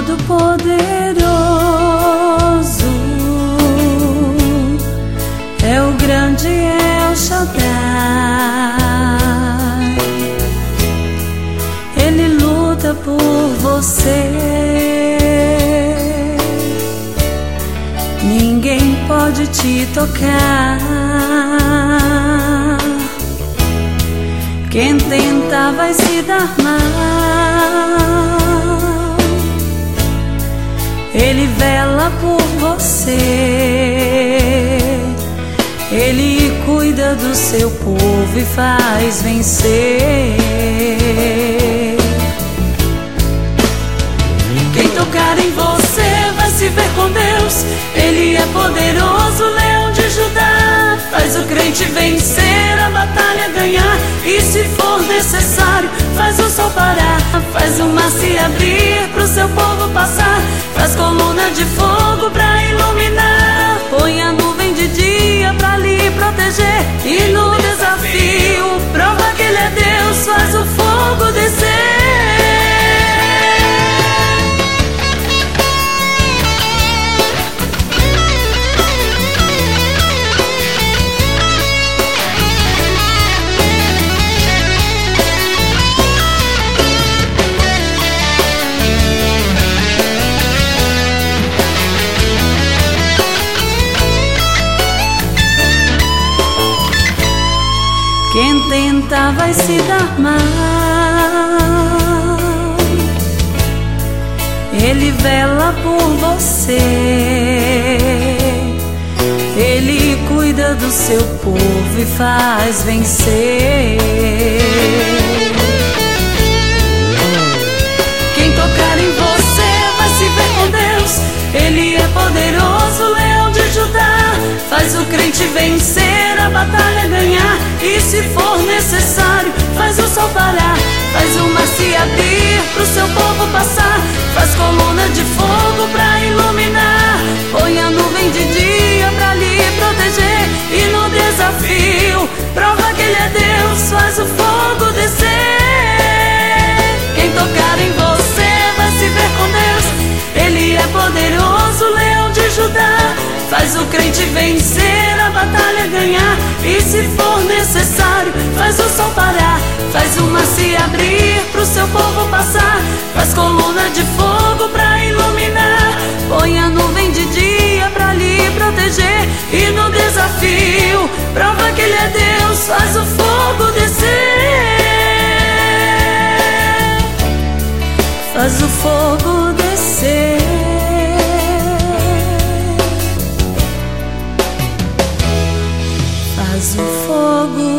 Todo-Poderoso é o grande El Shaddai. Ele luta por você. Ninguém pode te tocar. Quem tenta vai se dar mal. Ele vela por você. Ele cuida do seu povo e faz vencer. Quem tocar em você vai se ver com Deus. Ele é poderoso, leão de Judá. Faz o crente vencer, a batalha ganhar. E se for necessário, faz o sol parar. Faz o mar se abrir pro seu povo passar. Faz coluna de fogo pra iluminar. Põe a nuvem de dia pra lhe proteger. E no desafio, prova que Ele é Deus. Faz o fogo descer. Quem tenta vai se dar mal. Ele vela por você. Ele cuida do seu povo e faz vencer. Quem tocar em você vai se ver com Deus. Ele é poderoso, leão de Judá. Faz o crente vencer, a batalha ganhar. E se for necessário, faz o sol parar. Faz o mar se abrir pro seu povo passar. Faz coluna de fogo pra iluminar. Põe a nuvem de dia pra lhe proteger. E no desafio, prova que Ele é Deus. Faz o fogo descer. Quem tocar em você vai se ver com Deus. Ele é poderoso, leão de Judá. Faz o crente vencer, a batalha ganhar. E se for necessário, faz o sol parar. Faz o mar se abrir pro seu povo passar. Faz coluna de fogo pra iluminar. Põe a nuvem de dia pra lhe proteger. E no desafio, prova que Ele é Deus. Faz o fogo descer. Faz o fogo descer. Faz o fogo